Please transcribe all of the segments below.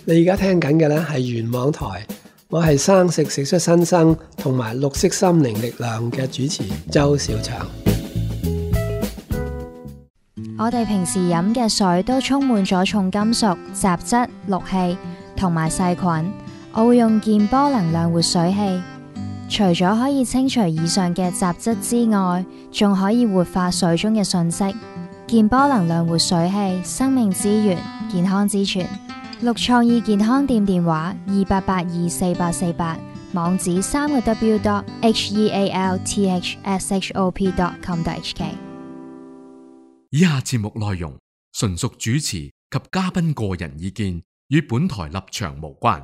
你而家聽緊嘅呢係原網台，我係生食食出新生同埋綠色心靈力量嘅主持周小祥。 我哋平時飲嘅水都充滿咗重金屬、雜質、氯氣同埋細菌。我會用健波能量活水器，除咗可以清除以上嘅雜質之外，仲可以活化水中嘅訊息。健波能量活水器，生命之源，健康之泉。綠創意健康店電話28824848，網址3w.healthshop.com.hk。 以下節目內容純屬主持及嘉賓個人意見，與本台立場無關。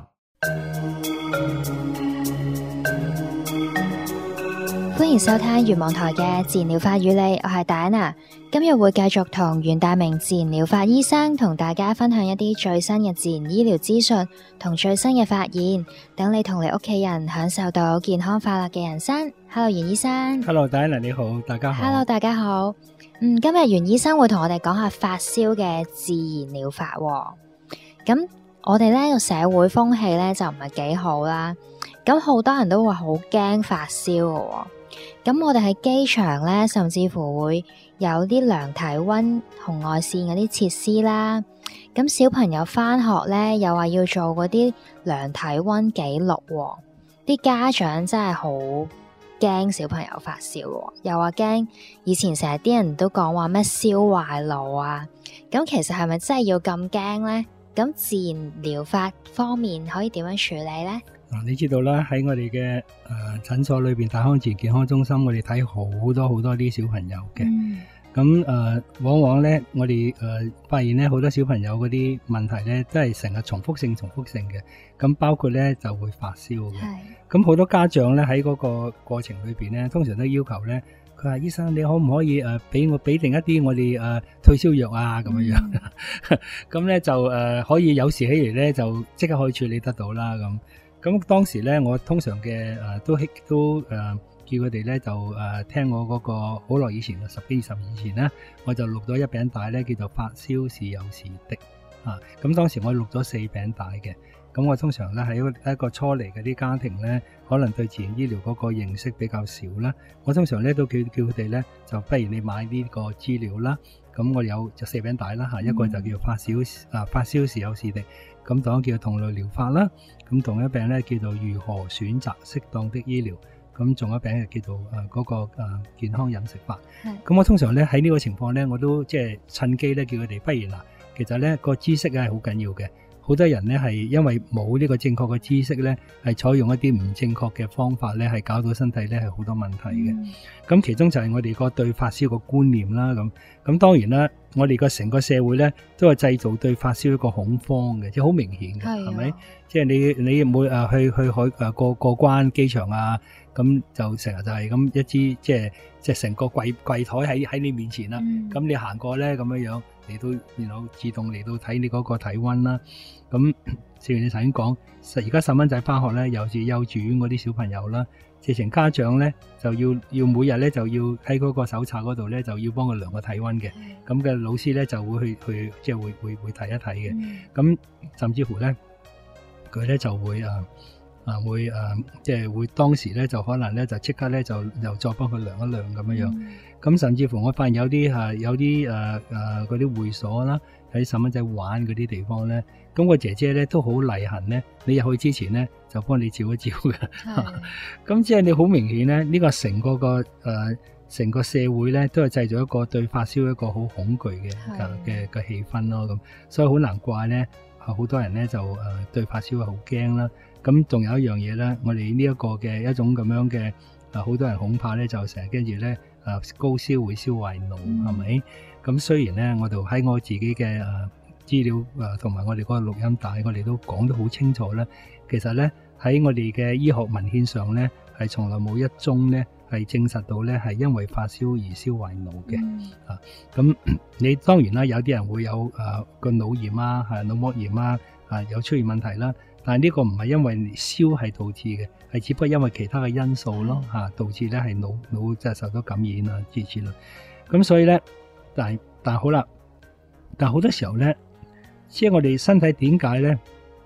歡迎收聽原網台嘅自然療法與你，我係戴安娜。今日會繼續同袁大明自然療法醫生同大家分享一啲最新嘅自然醫療資訊同最新嘅發現，等你同你屋企人享受到健康快樂嘅人生。Hello， 袁醫生。 Hello， 戴安娜你好，大家好。 Hello， 大家好。今日袁醫生會同我哋講下發燒嘅自然療法。咁我哋呢個社會風氣呢就唔係幾好啦，咁好多人都會好驚發燒嘅。咁我哋喺機場呢，甚至乎會有啲量體溫紅外線嗰啲設施啦。咁小朋友返學呢，又話要做嗰啲量體溫記錄，啲家長真係好驚小朋友發燒，又話驚以前成日啲人都講話咩燒壞腦啊。咁其實係咪真係要咁驚呢？咁自然療法方面可以點樣處理呢？ 你知道啦，喺我哋嘅診所裏邊，大康自然健康中心，我哋睇好多啲小朋友嘅。咁往往咧，我哋發現咧，好多小朋友嗰啲問題咧，都係成日重複性嘅。咁包括咧就會發燒嘅。咁好多家長咧喺嗰個過程裏邊咧，通常都要求咧，佢話醫生你可唔可以俾定一啲我哋退燒藥啊咁樣樣。咁咧就可以有時起嚟咧就即刻可以處理得到啦咁。咁當時咧，我通常嘅都叫佢哋咧就聽我嗰個好耐以前10幾20年以前咧，我就錄咗一餅帶咧，叫做發燒時有時的咁當時我錄咗4餅帶嘅。咁我通常咧喺一個初嚟嗰啲家庭咧，可能對自然醫療嗰個認識比較少啦。我通常咧都叫佢哋咧，就不如你買呢個資料啦。咁我有就4餅帶啦一個就叫發燒時有時的。咁同一叫同類療法啦，咁同一餅咧叫做如何選擇適當的醫療，咁仲有一餅就叫做嗰個健康飲食法。咁我通常咧喺呢個情況咧，我都即係趁機咧叫佢哋，不如嗱，其實咧個知識係好緊要嘅。好多人咧係因為冇呢個正確嘅知識咧，係採用一啲唔正確嘅方法咧，係搞到身體咧係好多問題嘅。咁其中就係我哋個對發燒個觀念啦。咁當然啦，我哋個成個社會咧都係製造對發燒一個恐慌嘅，即係好明顯嘅，係咪？即係你每去海過關機場啊，咁就成日就係咁一支即係成個櫃台喺你面前啦。咁你行過咧咁樣嚟到自動嚟到睇你嗰個體溫啦。咁正如你頭先講，而家細蚊仔翻學咧，尤其是幼稚園嗰啲小朋友啦，直情家長咧就要每日咧就要喺嗰個手冊嗰度咧就要幫佢量個體溫嘅。咁嘅老師咧就會去即係會睇一睇嘅。咁甚至乎咧佢咧就會即係會當時咧就可能咧就即刻咧就又再幫佢量一量咁樣樣。咁甚至乎我發現有啲嗰啲會所啦，喺細蚊仔玩嗰啲地方咧，咁個姐姐咧都好厲行咧，你入去之前咧就幫你照一照嘅。咁即係你好明顯咧，呢個成個社會咧都係製造一個對發燒一個好恐懼嘅氣氛咯。咁所以好難怪咧，好多人咧就對發燒好驚啦。咁仲有一樣嘢咧，我哋呢一個嘅一種咁樣嘅好多人恐怕咧，就成日跟住咧高燒會燒壞腦，係咪？咁雖然咧，我哋喺我自己嘅資料同埋我哋嗰個錄音帶，我哋都講得好清楚啦。其實咧喺我哋嘅醫學文獻上咧，係從來冇一宗咧係證實到咧係因為發燒而燒壞腦嘅。咁你當然啦，有啲人會有個腦炎啊，腦膜炎啊，有出現問題啦。但係呢個唔係因為燒係導致嘅，係只不過因為其他嘅因素咯導致咧係腦即係受到感染啊之類。咁所以咧，但好啦，但好多時候咧，即係我哋身體點解咧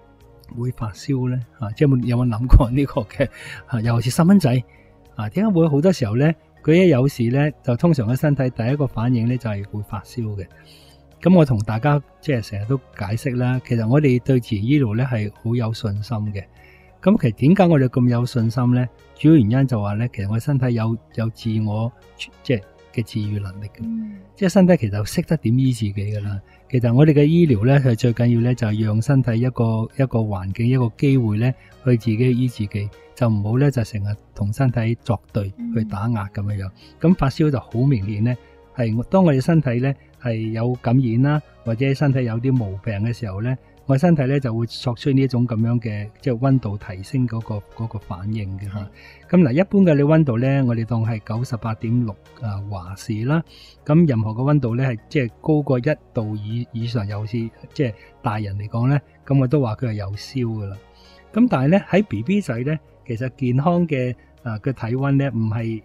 會發燒咧？即係有冇諗過呢個嘅？尤其是細蚊仔點解會好多時候咧？佢一有事咧，就通常個身體第一個反應咧就係會發燒嘅。咁我同大家即係成日都解釋啦，其實我哋對自然醫療咧係好有信心嘅。咁其實點解我哋咁有信心咧？主要原因就話咧，其實我身體有自我即係嘅治愈能力嘅，即係身體其實識得點醫自己噶啦。其實我哋嘅醫療咧係最緊要咧就係讓身體一個環境一個機會咧去自己醫自己，就唔好咧就成日同身體作對去打壓咁樣樣。咁發燒就好明顯咧，係當我哋身體咧係有感染啦，或者身體有啲毛病嘅時候咧，我身體咧就會作出呢一種咁樣嘅即係溫度提升嗰個反應嘅嚇。咁嗱，一般嘅你溫度咧，我哋當係98.6華氏啦。咁任何嘅溫度咧係即係高過1度以上，尤其是即係大人嚟講咧，咁我都話佢係有燒噶啦。咁但係咧喺 BB 仔咧，其實健康嘅嘅體溫咧唔係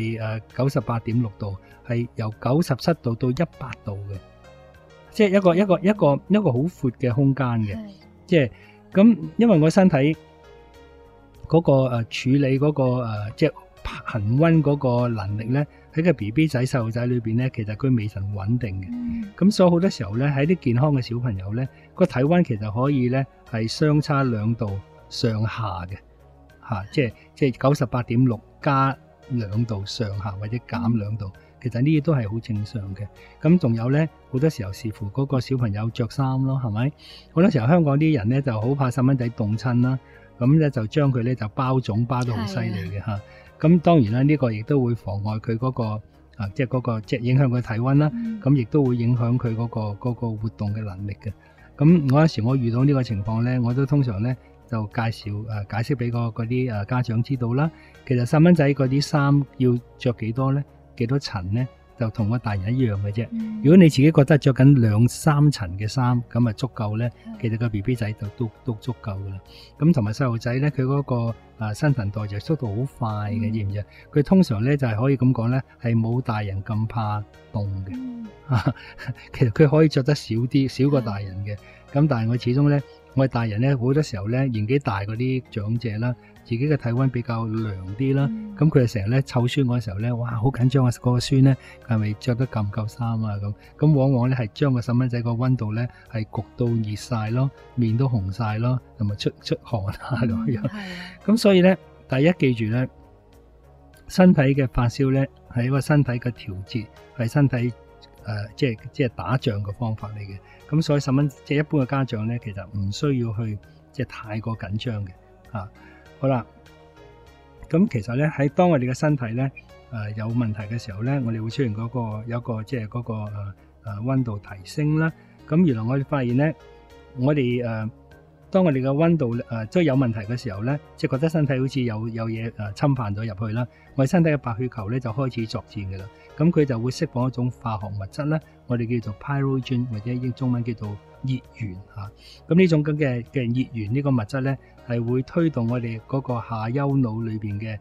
98.6度，係由97度到100度嘅。即係一個好闊嘅空間嘅，即係咁，因為我身體嗰個處理嗰個即係恒溫嗰個能力咧，喺個 BB 仔細路仔裏邊咧，其實佢未曾穩定嘅。咁所以好多時候咧，喺啲健康嘅小朋友咧，個體溫其實可以咧係相差2度上下嘅，即係98.6加2度上下或者減2度。其實呢啲都係好正常嘅。咁仲有咧，好多時候視乎嗰個小朋友着衫咯，係咪？好多時候香港啲人咧就好怕細蚊仔凍親啦，咁咧就將佢咧就包腫包到好犀利嘅嚇。咁當然啦，呢個亦都會妨礙佢嗰個即係影響佢體溫啦。咁亦都會影響佢嗰個活動嘅能力嘅。咁我有時我遇到呢個情況咧，我都通常咧就解釋俾嗰啲家長知道啦。其實細蚊仔嗰啲衫要着幾多咧？幾多層咧，就同個大人一樣嘅啫。如果你自己覺得着緊2-3層嘅衫，咁啊足夠咧，其實個 BB 仔就都足夠噶啦。咁同埋細路仔咧，佢嗰個新陳代謝速度好快嘅，知唔知啊？佢通常咧就係可以咁講咧，係冇大人咁怕凍嘅。其實佢可以着得少過大人嘅。咁但係我始終咧，我哋大人咧好多時候咧年紀大嗰啲長者啦，自己嘅體溫比較涼啲啦，咁佢哋成日咧湊孫嗰時候咧，哇好緊張啊！嗰個孫咧係咪着得夠唔夠衫啊？咁往往咧係將個細蚊仔個溫度咧係焗到熱晒咯，面都紅晒咯，同埋出汗啊咁樣。咁所以咧，第一記住咧，身體嘅發燒咧係一個身體嘅調節，係身體即係打仗嘅方法嚟嘅。咁所以即係一般嘅家長咧，其實唔需要去即係太過緊張嘅。好啦，咁其實咧喺當我哋嘅身體咧有問題嘅時候咧，我哋會出現有一個即係嗰個溫度提升啦。咁原來我哋發現咧，我哋當我哋嘅溫度即係有問題嘅時候咧，即係覺得身體好似有嘢侵犯咗入去啦，我哋身體嘅白血球咧就開始作戰嘅啦。咁佢就會釋放一種化學物質咧，我哋叫做 pyrogen 或者英中文叫做熱源嚇。咁呢種咁嘅熱源呢個物質咧，係會推動我哋嗰個下丘腦裏邊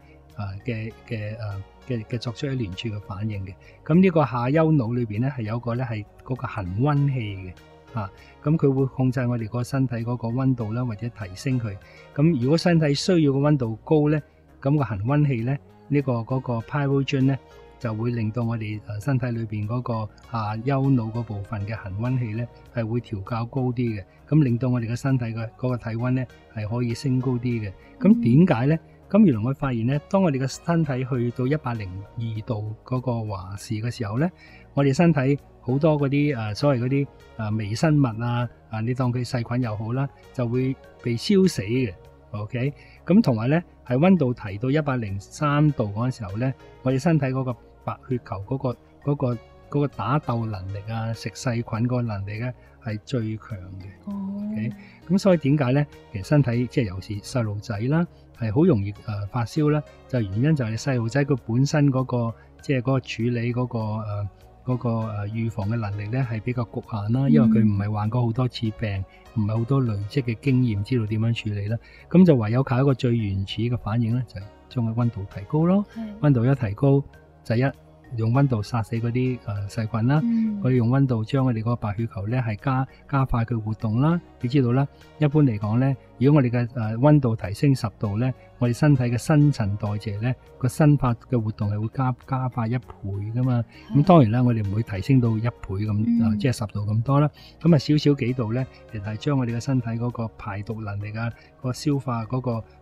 嘅作出一連串嘅反應嘅。咁呢個下丘腦裏邊咧係有一個咧係嗰個恒溫器嘅嚇。咁佢會控制我哋個身體嗰個溫度啦，或者提升佢。咁如果身體需要嘅溫度高咧，咁個恒溫器咧嗰個 pyrogen 咧，就會令到我哋身體裏邊嗰個下丘腦嗰部分嘅恒溫器咧係會調校高啲嘅，咁令到我哋嘅身體嘅嗰個體溫咧係可以升高啲嘅。咁點解咧？咁原來我發現咧，當我哋嘅身體去到102度嗰個華氏嘅時候咧，我哋身體好多嗰啲所謂嗰啲微生物你當佢細菌又好啦，就會被燒死嘅。OK， 咁同埋咧係溫度提到103度嗰陣時候咧，我哋身體嗰個白血球嗰個打鬥能力食細菌嗰個能力咧係最強嘅。OK， 咁所以點解咧？其實身體即係尤其細路仔啦，係好容易發燒啦，就原因就係細路仔佢本身嗰個即係嗰個處理嗰個預防嘅能力咧係比較局限啦，因為佢唔係患過好多次病，唔係好多累積嘅經驗知道點樣處理啦，咁就唯有靠一個最原始嘅反應咧，就係將個溫度提高咯。溫度一提高，就用溫度殺死嗰啲細菌啦，我哋用溫度將我哋個白血球咧係加快佢活動啦。你知道啦，一般嚟講咧，如果我哋嘅溫度提升10度咧，我哋身體嘅新陳代謝咧個新發嘅活動係會加快1倍噶嘛。咁當然啦，我哋唔會提升到1倍咁，即係10度咁多啦。咁啊少少幾度咧，其實係將我哋嘅身體嗰個排毒能力啊，個消化嗰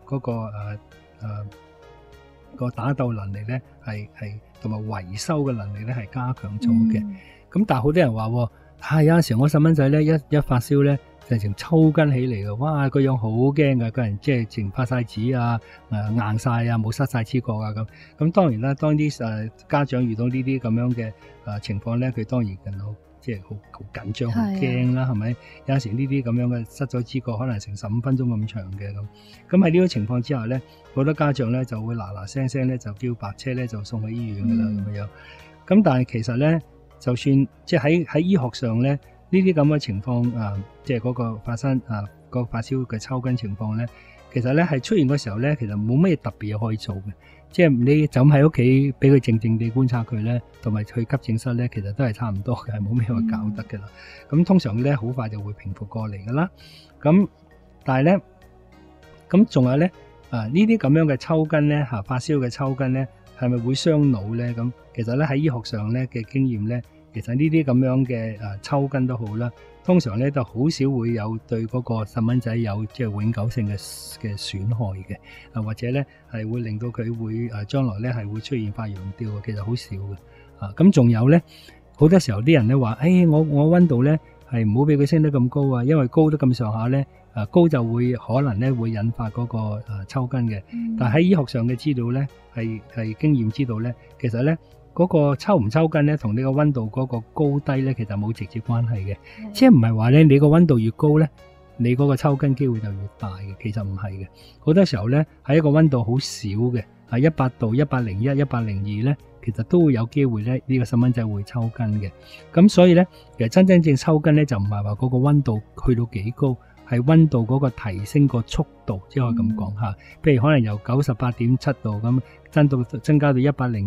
個打鬥能力咧係同埋維修嘅能力咧係加強咗嘅。咁但係好多人話，有陣時我細蚊仔咧一發燒咧，成抽筋起嚟嘅，哇個樣好驚噶，個人即係成發晒紙啊，硬晒啊，冇塞晒黐角啊咁。咁當然啦，當啲家長遇到呢啲咁樣嘅情況咧，佢當然更好。即係好緊張、好驚啦，係咪？有陣時呢啲咁樣嘅塞咗支角，可能成15分鐘咁長嘅咁。咁喺呢種情況之下咧，好多家長咧就會嗱聲咧就叫白車咧就送去醫院噶啦咁樣。咁但係其實咧，就算即係喺醫學上咧，呢啲咁嘅情況即係嗰個發生個發燒嘅抽筋情況咧，其實咧係出現嘅時候咧，其實冇乜嘢特別嘢可以做嘅。即係你就咁喺屋企俾佢靜靜地觀察佢咧，同埋去急症室咧，其實都係差唔多嘅，係冇咩話搞得嘅啦。咁通常咧好快就會平復過嚟噶啦。咁但係咧，咁仲有咧呢啲咁樣嘅抽筋咧發燒嘅抽筋咧，係咪會傷腦咧？咁其實咧喺醫學上咧嘅經驗咧，其實呢啲咁樣嘅抽筋都好啦。通常咧就好少會有對嗰個細蚊仔有即係永久性嘅損害嘅，或者咧係會令到佢會將來咧係會出現發羊吊嘅，其實好少嘅。咁仲有咧，好多時候啲人咧話，我溫度咧係唔好俾佢升得咁高啊，因為高得咁上下咧，高就會可能咧會引發嗰個抽筋嘅。但係喺醫學上嘅資料咧，係經驗知道咧，其實咧。嗰個抽唔抽筋咧，同你個溫度嗰個高低咧，其實冇直接關係嘅。即係唔係話咧，你個溫度越高咧，你嗰個抽筋機會就越大嘅。其實唔係嘅。好多時候咧，喺一個溫度好少嘅，100度、101、102咧，其實都會有機會咧，呢個細蚊仔會抽筋嘅。咁所以咧，其實真正抽筋咧，就唔係話嗰個溫度去到幾高，係溫度嗰個提升個速度，即係可以咁講嚇。譬如可能由98.7度咁增加到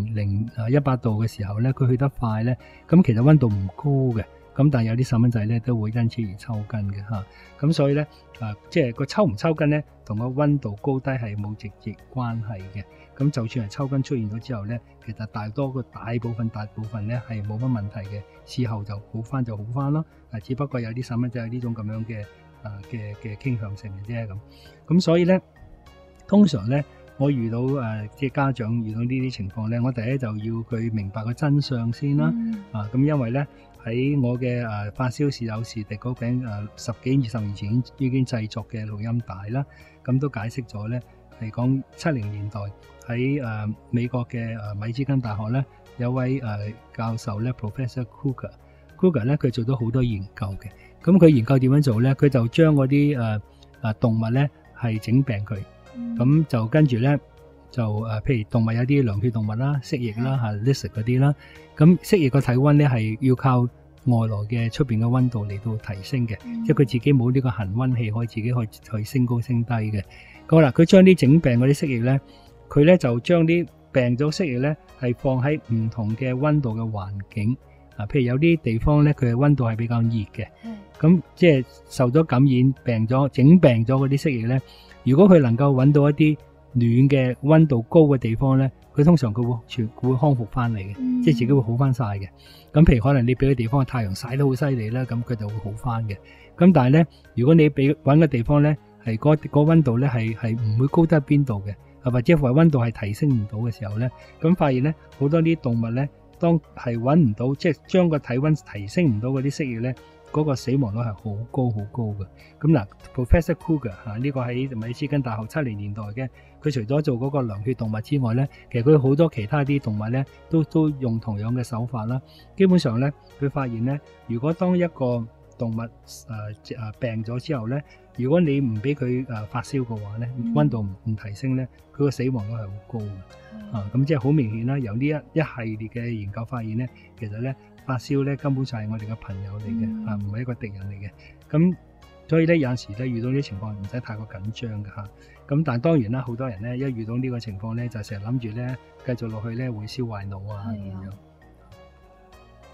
100度嘅時候咧，佢去得快咧，咁其實溫度唔高嘅，咁但係有啲細蚊仔咧都會因此而抽筋嘅嚇。咁所以咧即係個抽唔抽筋咧，同個溫度高低係冇直接關係嘅。咁就算係抽筋出現咗之後咧，其實大部分咧係冇乜問題嘅，事後就好翻咯。只不過有啲細蚊仔有呢種咁樣嘅傾向性嘅啫咁。咁所以咧，通常咧。我遇到即係家長遇到呢啲情況咧，我第一就要佢明白個真相先啦。咁因為咧喺我嘅發燒時有時敵嗰餅10幾20年前已經製作嘅錄音帶啦，咁都解釋咗咧係講70年代喺美國嘅米茲根大學咧有位教授咧 Professor Kruger 咧佢做咗好多研究嘅。咁佢研究點樣做咧？佢就將嗰啲動物咧係整病佢。咁就跟住咧，就譬如動物有啲涼血動物啦、蜥蜴啦、lizard 嗰啲啦，咁蜥蜴個體溫咧係要靠外來嘅出邊嘅溫度嚟到提升嘅，即係佢自己冇呢個恒溫器可以自己去升高升低嘅。好啦，佢將啲整病嗰啲蜥蜴咧，佢咧就將啲病咗蜥蜴咧係放喺唔同嘅溫度嘅環境譬如有啲地方咧佢嘅溫度係比較熱嘅，咁即係受咗感染整病咗嗰啲蜥蜴咧。如果佢能夠揾到一啲暖嘅溫度高嘅地方咧，佢通常佢會康復翻嚟嘅，即係自己會好翻晒嘅。咁譬如可能你俾個地方太陽曬得好犀利啦，咁佢就會好翻嘅。咁但係咧，如果你俾揾個地方咧，係嗰溫度咧係唔會高得邊度嘅，或者話溫度係提升唔到嘅時候咧，咁發現咧好多啲動物咧，當係揾唔到，即係將個體溫提升唔到嗰啲蜥蜴咧。嗰個死亡率係好高嘅。咁嗱 ，Professor Kruger 呢個喺米茲根大學70年代嘅，佢除咗做嗰個涼血動物之外咧，其實佢好多其他啲動物咧都用同樣嘅手法啦。基本上咧，佢發現咧，如果當一個動物病咗之後咧，如果你唔俾佢發燒嘅話咧，溫度唔提升咧，佢個死亡率係好高嘅。咁即係好明顯啦。由呢一系列嘅研究發現咧，其實咧。發燒咧根本就係我哋嘅朋友嚟嘅，唔係一個敵人嚟嘅。咁所以咧有陣時咧遇到呢啲情況唔使太過緊張嘅嚇。咁但係當然啦，好多人咧一遇到呢個情況咧就成日諗住咧繼續落去咧會燒壞腦啊咁樣。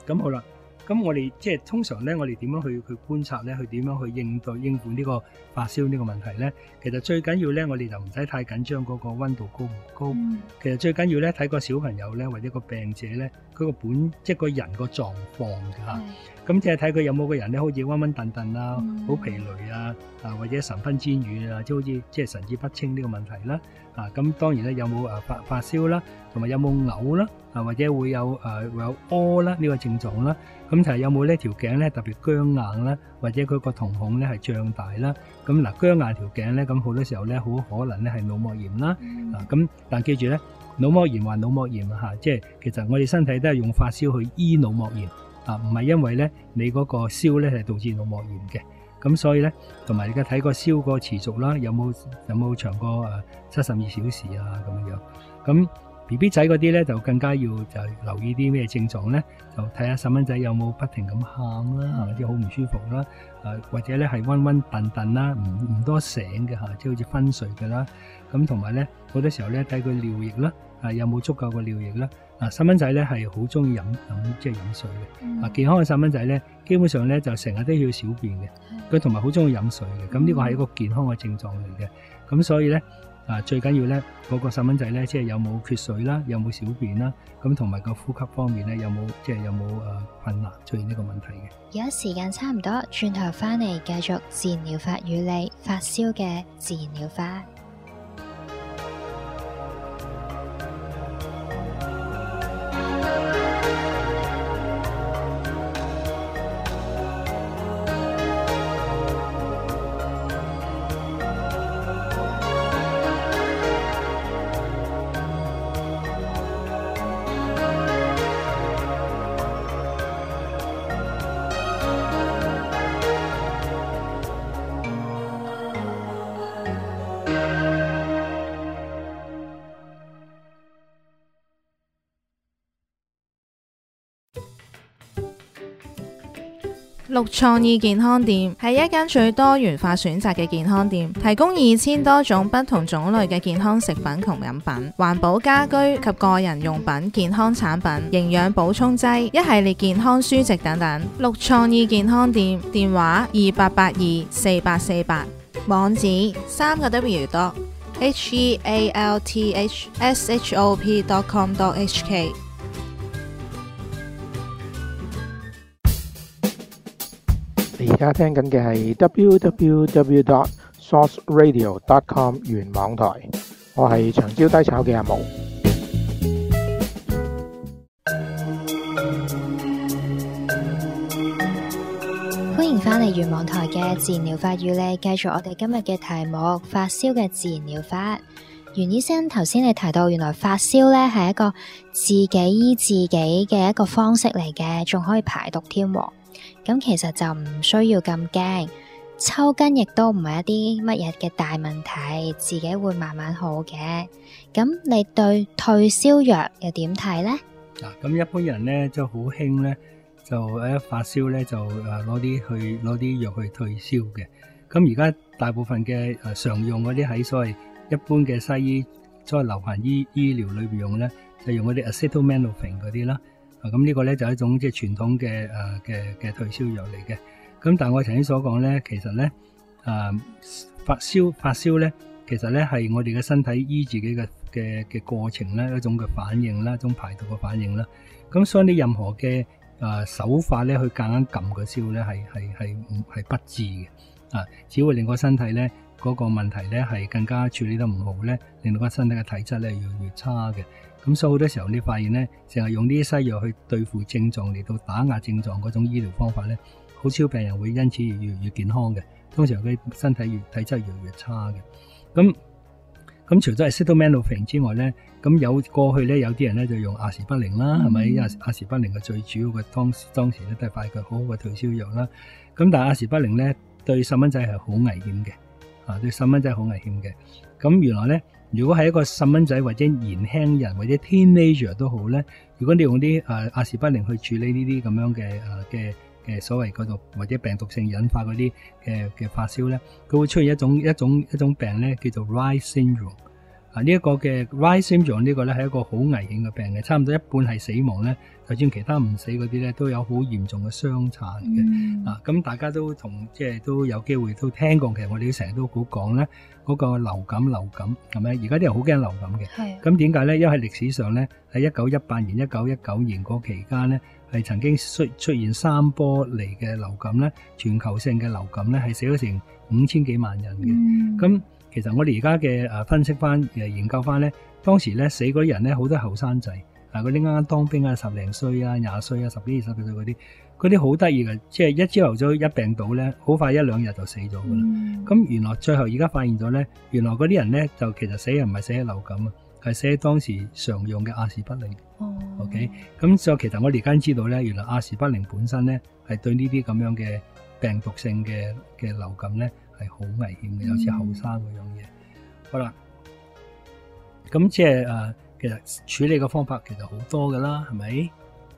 咁好啦。咁我哋即係通常咧，我哋點樣去觀察咧？去點樣去應付呢個發燒呢個問題咧？其實最緊要咧，我哋就唔使太緊張嗰個溫度高唔高。其實最緊要咧，睇個小朋友咧，或者個病者咧，佢個即係個人個狀況㗎嚇。咁即係睇佢有冇個人咧，好似暈暈頓頓啊，好疲累啊，或者神昏煎語啊，即係好似即係神志不清呢個問題啦。咁當然咧，有冇發燒啦，同埋有冇嘔啦，或者會有屙啦呢個症狀啦。咁就係有冇呢條頸咧特別僵硬啦，或者佢個瞳孔咧係脹大啦。咁嗱，僵硬條頸咧，咁好多時候咧，好可能咧係腦膜炎啦。咁但記住咧，腦膜炎還腦膜炎嚇，即係其實我哋身體都係用發燒去醫腦膜炎唔係因為咧你嗰個燒咧係導致腦膜炎嘅。咁所以咧，同埋你而家睇個燒個持續啦，有冇長過72小時啊咁樣。咁 BB 仔嗰啲咧就更加要就留意啲咩症狀咧，就睇下細蚊仔有冇不停咁喊啦，或者好唔舒服啦，或者咧係暈暈頓頓啦，唔多醒嘅嚇，即係好似昏睡嘅啦。咁同埋咧好多時候咧睇佢尿液啦，有冇足夠嘅尿液啦。細蚊仔咧係好中意飲即係飲水嘅。健康嘅細蚊仔咧，基本上咧就成日都要小便嘅，佢同埋好中意飲水嘅。咁呢個係一個健康嘅症狀嚟嘅。咁所以咧最緊要咧嗰個細蚊仔咧，即係有冇缺水啦，有冇小便啦，咁同埋個呼吸方面咧有冇困難出現呢個問題嘅。 而家時間差唔多，轉頭翻嚟繼續自然療法與你發燒嘅自然療法。 綠創意健康店係一間最多元化選擇嘅健康店，提供2000多種不同種類嘅健康食品同飲品、環保家居及個人用品、健康產品、營養補充劑、一系列健康書籍等等。綠創意健康店電話28824848，網址3w.healthshop.com.hk。 你而家聽緊嘅係 www.sourceradio.com 原網台，我係長招低炒嘅阿毛。 歡迎返嚟原網台嘅自然療法與你，繼續我哋今日嘅題目發燒嘅自然療法。袁醫生，頭先你提到原來發燒咧係一個自己醫自己嘅一個方式嚟嘅，仲可以排毒添。咁其實就唔需要咁驚，抽筋亦都唔係一啲乜嘢嘅大問題，自己會慢慢好嘅。咁你對退燒藥又點睇呢？ 咁一般人咧就好興咧，就一發燒咧就攞啲藥去退燒嘅。咁而家大部分嘅常用嗰啲喺所謂一般嘅西醫，所謂流行醫療裏邊用咧，就用嗰啲 acetaminophen 嗰啲啦。咁呢個咧就係一種即係傳統嘅退燒藥嚟嘅。咁但係我頭先所講咧，其實咧發燒咧，其實咧係我哋嘅身體醫自己嘅過程咧，一種嘅反應啦，一種排毒嘅反應啦。咁所以你任何嘅手法咧去夾硬撳個燒咧，係不治嘅。只會令個身體咧嗰個問題咧係更加處理得唔好咧，令到個身體嘅體質咧越嚟越差嘅。咁所以好多時候你發現咧，成日用呢啲西藥去對付症狀嚟到打壓症狀嗰種醫療方法咧，好少病人會因此越健康嘅。通常佢身體體質越嚟越差嘅。咁除咗係 acetaminophen 之外咧，咁過去咧有啲人咧就用阿士匹靈啦，係咪？阿士匹靈嘅最主要嘅當時咧都係發覺好好嘅退燒藥啦。咁但係阿士匹靈咧對細蚊仔係好危險嘅，對細蚊仔好危險嘅。咁原來咧，如果係一個細蚊仔或者年輕人或者 teenager 都好咧，如果你用啲阿士匹靈去處理呢啲咁樣嘅所謂嗰度或者病毒性引發嗰啲嘅發燒咧，佢會出現一種病咧叫做 Reye's syndrome。 呢一個嘅 Reye syndrome 呢個咧係一個好危險嘅病嘅，差唔多一半係死亡咧，就算其他唔死嗰啲咧都有好嚴重嘅傷殘嘅。咁大家都即係都有機會都聽過，其實我哋成日都講咧嗰個流感係咪？而家啲人好驚流感嘅。係。咁點解咧？因為喺歷史上咧，喺1918年、1919年嗰期間咧，係曾經出現3波嚟嘅流感咧，全球性嘅流感咧係死咗成5000幾萬人嘅。咁其實我哋而家嘅分析翻研究翻咧，當時咧死嗰啲人咧好多後生仔，嗰啲啱啱當兵啊，10零歲啊、20歲啊、10幾20幾歲嗰啲好得意嘅，即係一朝頭早一病倒咧，好快1-2日就死咗噶啦。咁原來最後而家發現咗咧，原來嗰啲人咧就其實死唔係死喺流感啊，係死喺當時常用嘅阿士匹靈。OK， 咁所以其實我哋而家知道咧，原來阿士匹靈本身咧係對呢啲咁樣嘅病毒性嘅流感咧係好危險嘅，尤其後生嗰樣嘢。好啦，咁即係其實處理嘅方法其實好多噶啦，係咪？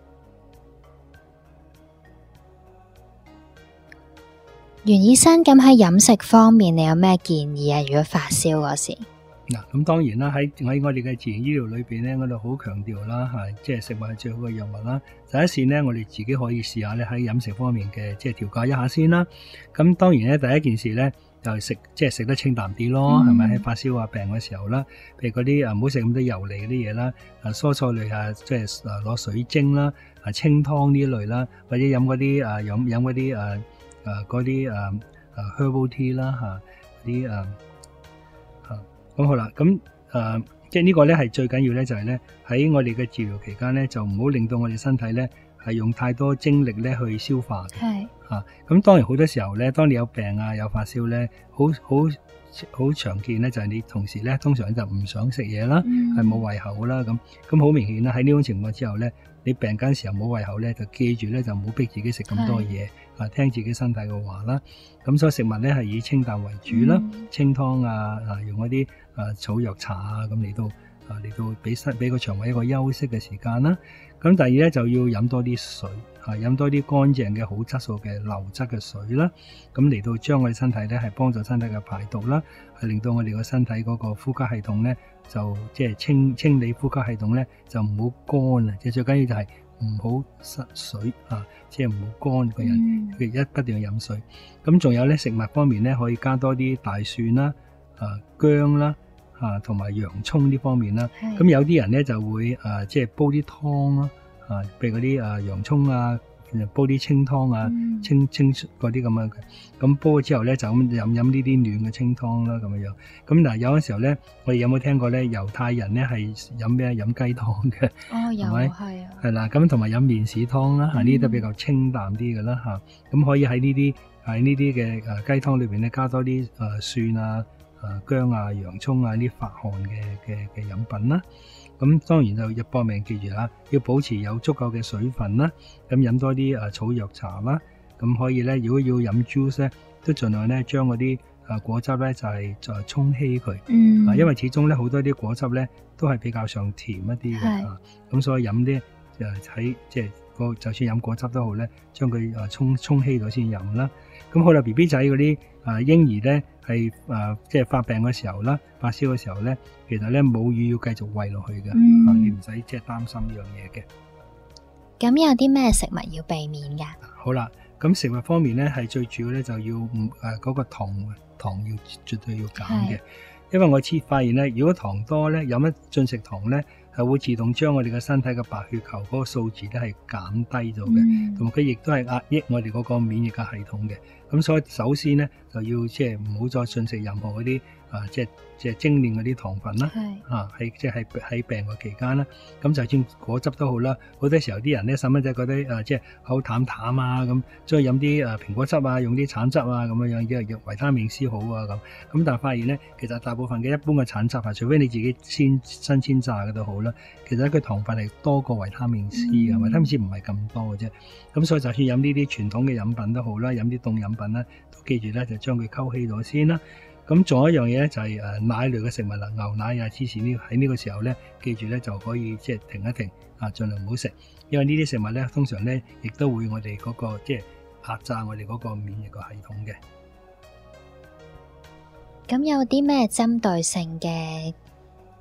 袁醫生，咁喺飲食方面，你有咩建議啊？如果發燒嗰時， 嗱，咁當然啦，喺我哋嘅自然醫療裏邊咧，我哋好強調啦，即係食物係最好嘅藥物啦。第一線咧，我哋自己可以試下咧喺飲食方面嘅即係調教一下先啦。咁當然咧，第一件事咧就係食得清淡啲咯，係咪？喺發燒啊病嘅時候啦，譬如嗰啲唔好食咁多油膩嗰啲嘢啦，蔬菜類啊，即係攞水蒸啦，清湯呢類啦，或者飲嗰啲飲嗰啲嗰啲herbal tea 啦啲咁好啦，咁即係呢個咧係最緊要咧，就係咧喺我哋嘅治療期間咧，就唔好令到我哋身體咧係用太多精力咧去消化嘅。係咁當然好多時候咧，當你有病啊有發燒咧，好常見咧就係你同時咧通常就唔想食嘢啦，係冇胃口啦咁好明顯啦。喺呢種情況之後咧，你病緊時候冇胃口咧，就記住咧就唔好逼自己食咁多嘢，聽自己身體嘅話啦。咁所以食物咧係以清淡為主啦，清湯用嗰啲草藥茶咁嚟到俾個腸胃一個休息嘅時間啦。咁第二咧就要飲多啲水，飲多啲乾淨嘅好質素嘅流質嘅水啦。咁嚟到將我哋身體咧係幫助身體嘅排毒啦，係令到我哋個身體嗰個呼吸系統咧就即係清理呼吸系統咧就唔好乾啊！即係最緊要就係唔好失水即係唔好乾個人，佢不斷要飲水。咁仲有咧食物方面咧可以加多啲大蒜啦、薑啦。同埋洋葱呢方面啦，咁有啲人咧就會即係煲啲湯啦，譬如嗰啲洋葱煲啲清湯清嗰啲咁樣嘅，咁煲咗之後咧就咁飲呢啲暖嘅清湯啦咁樣。咁嗱有陣時候咧，我哋有冇聽過咧？猶太人咧係飲咩？飲雞湯嘅，係咪？係啦，咁同埋飲麵豉湯啦，呢啲都比較清淡啲嘅啦咁可以喺呢啲嘅雞湯裏邊咧加多啲蒜薑洋葱啲發汗嘅飲品啦。咁當然就要搏命記住要保持有足夠嘅水分啦。咁飲多啲草藥茶啦。咁可以咧，如果要飲 juice 咧，都盡量咧將嗰啲果汁咧就係沖稀佢。因為始終咧好多啲果汁咧都係比較上甜一啲嘅。咁所以飲啲喺即係就算飲果汁都好咧，將佢沖稀咗先飲啦。咁好啦 ，B B 仔嗰啲嬰兒咧係即係發病嘅時候啦，發燒嘅時候咧，其實咧母乳要繼續餵落去嘅，你唔使即係擔心呢樣嘢嘅。 咁有啲咩食物要避免㗎？ 好啦，咁食物方面咧係最主要咧就要嗰個糖要絕對要減嘅，因為我發現咧，如果糖多咧，飲一進食糖咧，係會自動將我哋嘅身體嘅白血球嗰個數字咧係減低咗嘅，同埋佢亦都係壓抑我哋嗰個免疫嘅系統嘅。咁所以首先咧就要即係唔好再進食任何嗰啲即係精煉嗰啲糖分啦，喺即係喺病嘅期間啦。咁就算果汁都好啦，好多時候啲人咧細蚊仔覺得即係口淡咁，中意飲啲蘋果汁用啲橙汁咁樣樣，因為維他命 C 好咁。咁但係發現咧，其實大部分嘅一般嘅橙汁除非你自己新鮮榨嘅都好啦，其實佢糖分係多過維他命 C 嘅，維他命 C 唔係咁多嘅啫。咁所以就算飲呢啲傳統嘅飲品都好啦，飲啲凍飲品咧，都記住咧就將佢溝稀咗先啦。咁仲有一樣嘢咧就係奶類嘅食物啦，牛奶芝士喺呢個時候咧，記住咧就可以即係停一停盡量唔好食，因為呢啲食物咧通常咧亦都會我哋嗰個即係壓榨我哋嗰個免疫個系統嘅。 咁有啲咩針對性嘅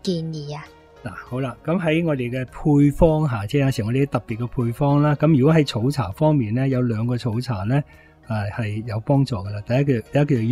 建議啊？ 嗱，好啦，咁喺我哋嘅配方下，即係有時我哋啲特別嘅配方啦。咁如果喺草茶方面咧，有兩個草茶咧，係有幫助噶啦。第一叫做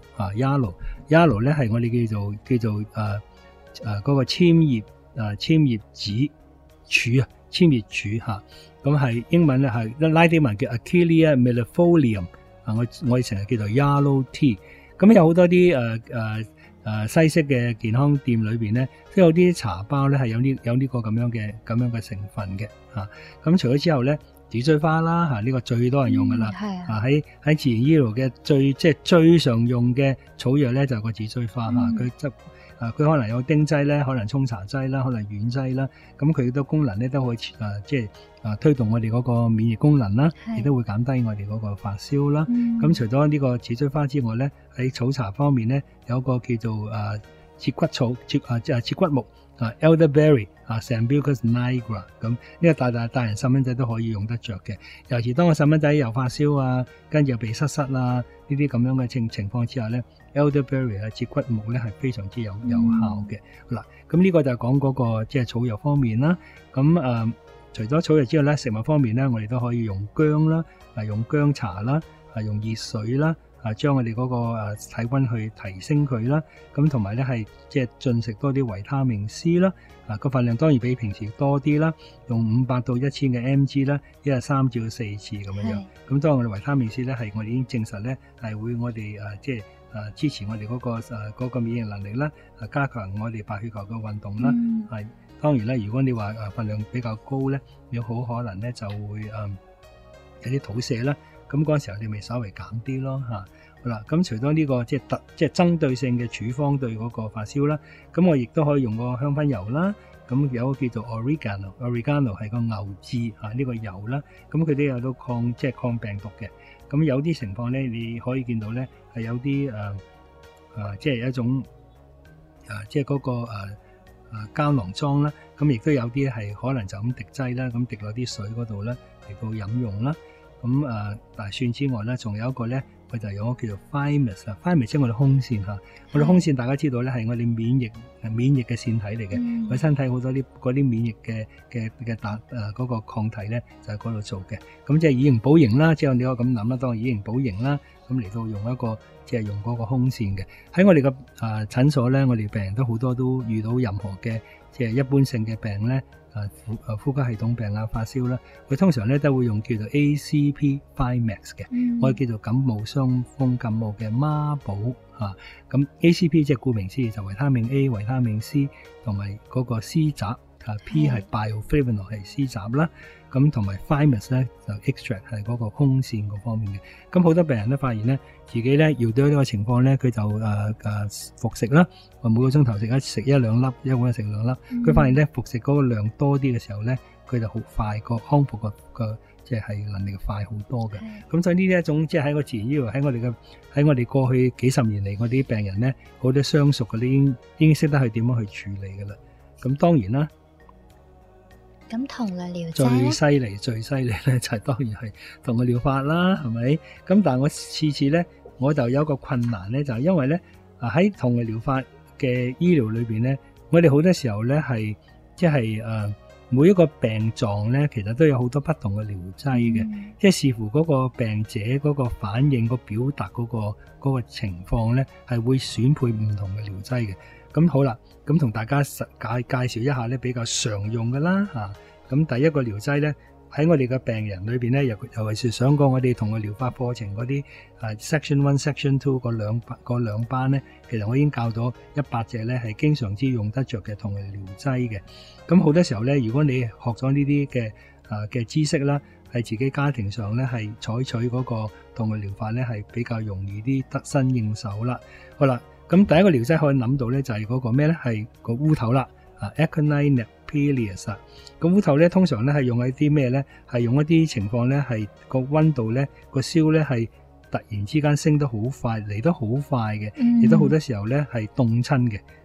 Yalo 咧係我哋叫做嗰個簽葉子柱啊，簽葉柱嚇。咁係英文咧係拉丁文叫 Achillea millefolium 我哋成日叫做 Yellow Tea。咁有好多啲西式嘅健康店裏邊咧，都有啲茶包咧係有呢個咁樣嘅成分嘅嚇。咁除咗之後咧，紫錐花啦嚇，呢個最多人用噶啦。喺自然醫療嘅最常用嘅草藥咧就係個紫錐花嚇。佢可能有丁劑咧，可能沖茶劑啦，可能丸劑啦。咁佢好多功能咧都可以推動我哋嗰個免疫功能啦，亦都會減低我哋嗰個發燒啦。咁除咗呢個紫錐花之外咧，喺草茶方面咧有個叫做節骨草、節骨木elderberry Sambucus nigra。咁呢個大人細蚊仔都可以用得着嘅。尤其當個細蚊仔又發燒啊，跟住又鼻塞啊呢啲咁樣嘅情況之下咧，elderberry 節骨木咧係非常之有效嘅。好啦，咁呢個就係講嗰個即係草藥方面啦。咁除咗草藥之外咧，食物方面咧，我哋都可以用薑啦，用薑茶啦，用熱水啦，將我哋嗰個體溫去提升佢啦。咁同埋咧係即係進食多啲維他命 C 啦。個份量當然比平時多啲啦，用500到1000嘅 mg 啦，一日3至4次咁樣。咁當然我哋維他命 C 咧係我哋已經證實咧係會我哋支持我哋嗰個免疫能力啦，加強我哋白血球嘅運動啦。係當然啦，如果你話份量比較高咧，有好可能咧就會有啲肚瀉啦。咁嗰陣時候你咪稍微減啲咯嚇。好啦，咁除咗呢個即係針對性嘅處方對嗰個發燒啦，咁我亦都可以用個香薰油啦。咁有個叫做 oregano 係個牛至呢個油啦。咁佢都有到抗病毒嘅。咁有啲情況咧，你可以見到咧係有啲即係一種即係嗰個膠囊裝啦。咁亦都有啲係可能就咁滴劑啦，咁滴落啲水嗰度咧嚟到飲用啦。咁大蒜之外咧，仲有一個咧，佢就有個叫做 thymus 即係我哋胸腺嚇。我哋胸腺大家知道咧係我哋免疫嘅腺體嚟嘅，我身體好多嗰啲免疫嘅嗰個抗體咧就喺嗰度做嘅。咁即係以形補形啦，即係你可以咁諗啦，當以形補形啦，咁嚟到用一個即係用嗰個胸腺嘅。喺我哋嘅診所咧，我哋病人都好多都遇到任何嘅即係一般性嘅病咧。呼吸系統病啊，發燒啦，佢通常咧都會用叫做 ACP Fimax 嘅，我哋叫做感冒傷風感冒嘅孖寶嚇。咁 ACP 即係顧名思義就維他命 A、維他命 C 同埋嗰個 C 雜，P 係 bioflavonoid 係 C 雜啦。咁同埋 Thymus 咧就 extract 係嗰個胸腺嗰方面嘅。咁好多病人都發現咧，自己咧遇到呢個情況咧，佢就服食啦，每個鐘頭食一兩粒，一碗食兩粒。佢發現咧服食嗰個量多啲嘅時候咧，佢就好快個康復個即係能力快好多嘅。咁所以呢一種即係喺個自然醫療喺我哋過去幾十年嚟，我啲病人咧好多相熟嘅，已經識得去點樣去處理嘅啦。咁當然啦。 咁同類療最犀利咧就係當然係同類療法啦，係咪？咁但係我次次咧我就有一個困難咧，就係因為咧喺同類療法嘅醫療裏邊咧，我哋好多時候咧係即係每一個病狀咧，其實都有好多不同嘅療劑嘅，即係視乎嗰個病者嗰個反應、個表達嗰個情況咧，係會選配唔同嘅療劑嘅。咁好啦，咁同大家介紹一下咧比較常用嘅啦嚇。咁第一個療劑咧喺我哋嘅病人裏邊咧，尤其是上過我哋同類療法課程嗰啲Section 1、Section 2嗰兩班咧，其實我已經教到100隻咧係經常之用得着嘅同類療劑嘅。咁好多時候咧，如果你學咗呢啲嘅知識啦，喺自己家庭上咧係採取嗰個同類療法咧係比較容易啲得心應手啦。好啦。咁第一個療劑可以諗到咧，就係嗰個咩咧？係個烏頭啦，Aconite napellus。咁烏頭咧，通常咧係用喺啲咩咧？係用一啲情況咧，係個溫度咧，個燒咧係突然之間升得好快，嚟得好快嘅，亦都好多時候咧係凍親嘅。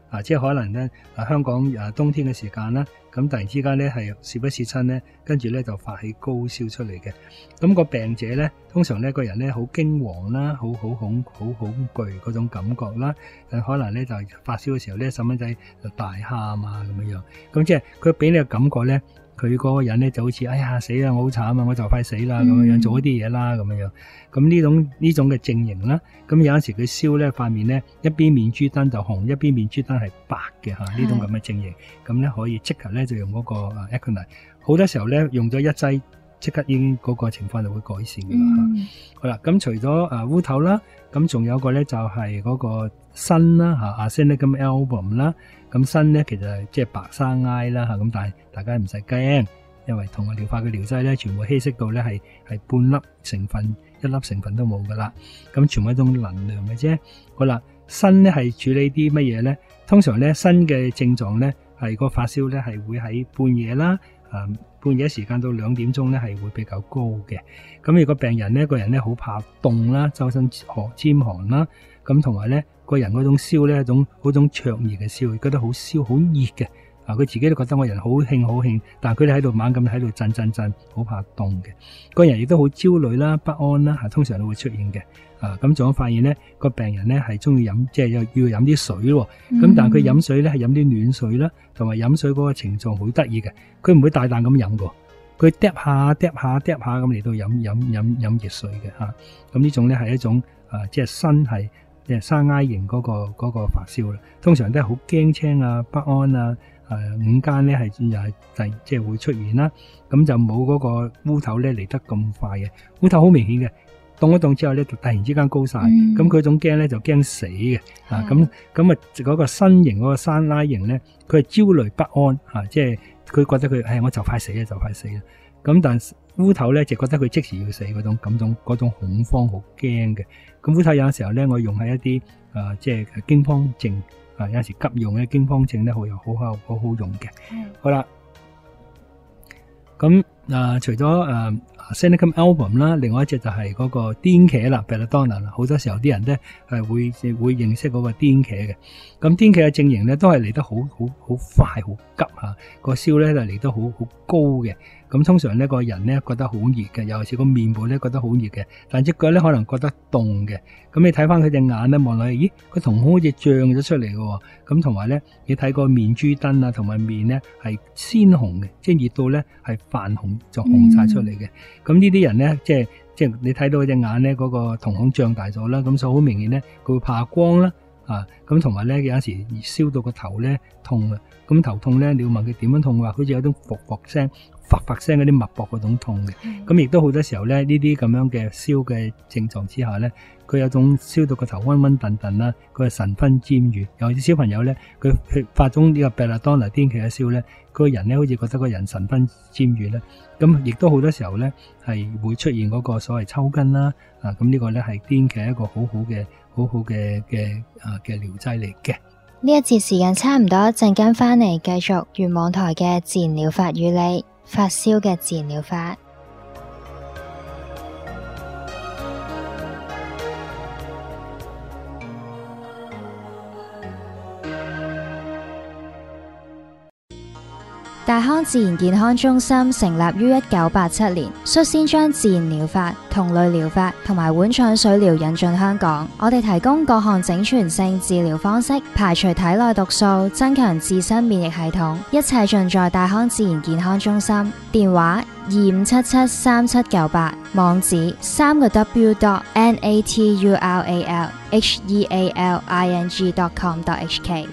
即係可能咧香港冬天嘅時間啦，咁突然之間咧係攝一攝親咧，跟住咧就發起高燒出嚟嘅。咁個病者咧，通常咧個人咧好驚惶啦，好恐懼嗰種感覺啦，可能咧就發燒嘅時候咧，細蚊仔就大喊啊咁樣樣。咁即係佢俾你嘅感覺咧，佢嗰個人咧就好似哎呀死啦，我好慘啊，我就快死啦咁樣樣，做一啲嘢啦咁樣樣。咁呢種嘅症型啦，咁有陣時佢燒咧塊面咧一邊面珠燈就紅，一邊面珠燈係白嘅嚇，呢種咁嘅症型，咁咧可以即刻咧就用嗰個Aconite，好多時候咧用咗一劑即刻已經嗰個情況就會改善㗎啦嚇。好啦，咁除咗烏頭啦，咁仲有一個咧就係嗰個砷啦嚇，Arsenicum album 啦，咁砷咧其實係即係白沙埃啦嚇，咁但係大家唔使驚，因為同個療法嘅療劑咧全部稀釋到咧係半粒成分，一粒成分都冇噶啦，咁全部一種能量嘅啫。好啦，砷咧係處理啲乜嘢咧？通常咧砷嘅症狀咧係個發燒咧係會喺半夜啦，半夜時間到2點鐘咧係會比較高嘅。咁如果病人咧個人咧好怕凍啦，周身尖寒啦，咁同埋咧個人嗰種燒咧一種嗰種灼熱嘅燒，覺得好燒好熱嘅。佢自己都覺得我人好興，但係佢哋喺度猛咁喺度震，好怕凍嘅。個人亦都好焦慮啦、不安啦，通常都會出現嘅。咁仲有發現咧，個病人咧係中意飲，即係要飲啲水喎。咁但係佢飲水咧係飲啲暖水啦，同埋飲水嗰個情況好得意嘅。佢唔會大啖咁飲㗎，佢嗒下咁嚟到飲熱水嘅嚇。咁呢種咧係一種即係砷係即係沙埃型嗰個發燒啦。通常都係好驚青啊、不安啊。午間咧係即係會出現啦，咁就冇嗰個烏頭咧嚟得咁快嘅。烏頭好明顯嘅，凍一凍之後咧就突然之間高晒，咁佢種驚咧就驚死嘅。咁嗰個新型嗰個山拉型咧，佢係焦慮不安即係佢覺得佢我就快死啦，咁但烏頭咧就覺得佢即時要死嗰種恐慌好驚嘅。咁烏頭有陣時候咧，我用喺一啲即係驚慌症。有時急用嘅驚慌症咧，好用嘅。好啦，咁除咗Arsenicum album 啦，另外一隻就係嗰個癲茄啦 Belladonna 啦。好多時候啲人咧係會認識嗰個癲茄嘅。咁癲茄嘅症型咧都係嚟得好快好急嚇，個燒咧就嚟得好高嘅。咁通常呢個人咧覺得好熱嘅，尤其是個面部咧覺得好熱嘅，但隻腳咧可能覺得凍嘅。咁你睇翻佢隻眼咧望落去，咦，個瞳孔好似脹咗出嚟嘅。咁同埋咧，你睇個面珠燈啊，同埋面咧係鮮紅嘅，即係熱到咧係泛紅就紅晒出嚟嘅。咁呢啲人咧，即係你睇到佢隻眼咧嗰個瞳孔脹大咗啦，咁所以好明顯咧佢會怕光啦。咁同埋咧有陣時燒到個頭咧痛啊，咁頭痛咧你要問佢點樣痛，話好似有種伏聲、發聲嗰啲脈搏嗰種痛嘅。咁亦都好多時候咧呢啲咁樣嘅燒嘅症狀之下咧，佢有種燒到個頭暈沌啦，佢係神昏尖語。有啲小朋友咧，佢發種呢個 Belladonna 癲茄嘅燒咧，個人咧好似覺得個人神昏尖語咧。咁亦都好多時候咧係會出現嗰個所謂抽筋啦。咁呢個咧係癲茄一個好好嘅療劑嚟嘅。 呢一節時間差唔多，陣間翻嚟繼續原網台嘅自然療法與你發燒嘅自然療法。大康自然健康中心成立於1987年，率先將自然療法、同類療法同埋碗廠水療引進香港。我哋提供各項整全性治療方式，排除體內毒素，增強自身免疫系統，一切盡在大康自然健康中心。電話25773798，網址3w.naturalhealing.com.hk。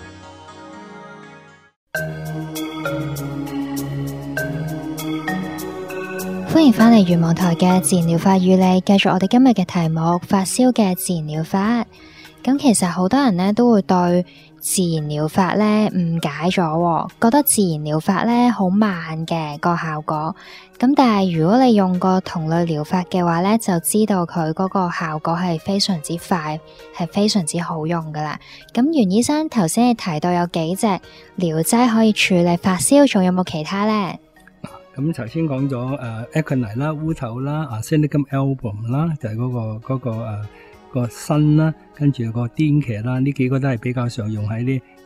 歡迎返嚟原網台嘅自然療法與你，繼續我哋今日嘅題目發燒嘅自然療法。咁其實好多人呢都會對自然療法呢誤解咗，覺得自然療法呢好慢嘅個效果。咁但係如果你用過同類療法嘅話呢，就知道佢嗰個效果係非常之快，係非常之好用噶啦。咁袁醫生頭先你提到有幾隻療劑可以處理發燒，仲有冇其他呢？ 咁頭先講咗Aconite啦、烏頭啦、Arsenicum album 啦，就係個砷啦，跟住個癲茄啦，呢幾個都係比較常用喺啲